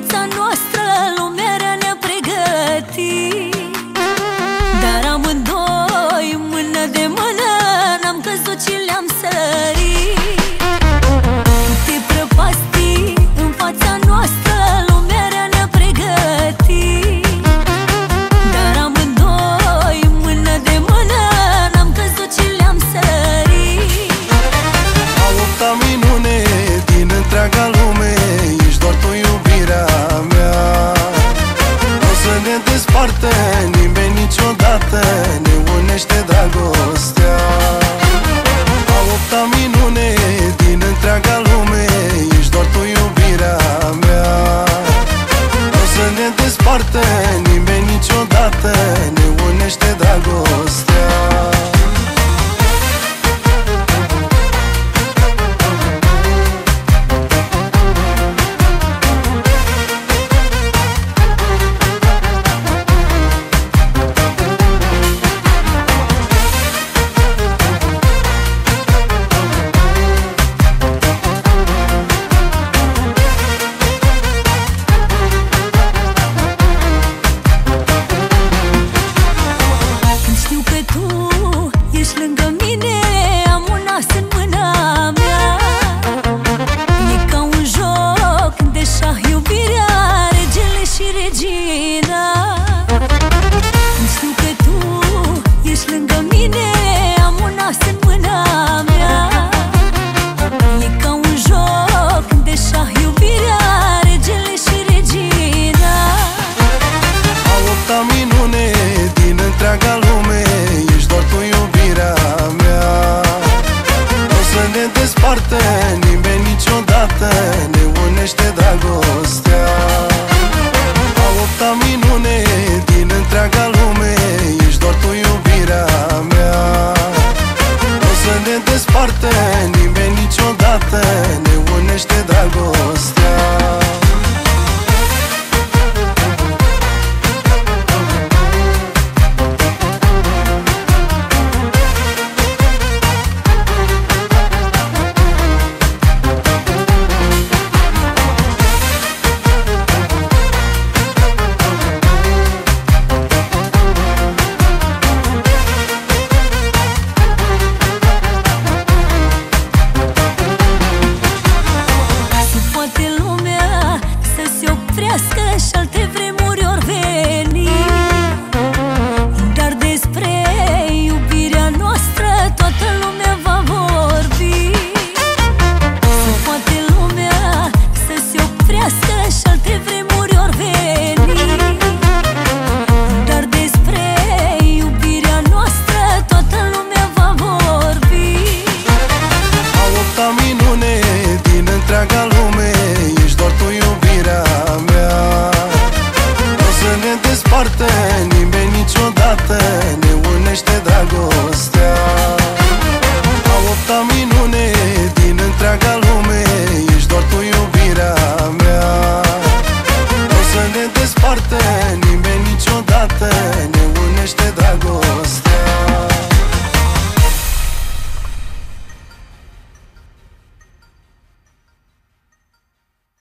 fața noastră lumea rea ne-a pregătit, dar amândoi, mână de mână, n-am căzut și le-am sărit. Câte prăpastii în fața noastră lumea rea ne-a pregătit, dar amândoi, mână de mână, n-am căzut și le-am sărit. A opta minune din întreaga lume, ești doar tu, iubirea mea. Nu o să ne despartă nimeni niciodată, ne unește dragostea. A opta minune din întreaga lume, ești doar tu, iubirea mea. Nu o să ne despartă nimeni niciodată, ne unește dragostea. Lângă mine am un as în mâna mea. E ca un joc de șah iubirea, regele și regina. Când știu că tu ești lângă mine, am un as în mâna mea. E ca un joc de șah iubirea, regele și regina. A opta minune din întreaga lume, ești doar tu, iubirea mea. Nu o să ne despartă nimeni niciodată, ne unește dragostea.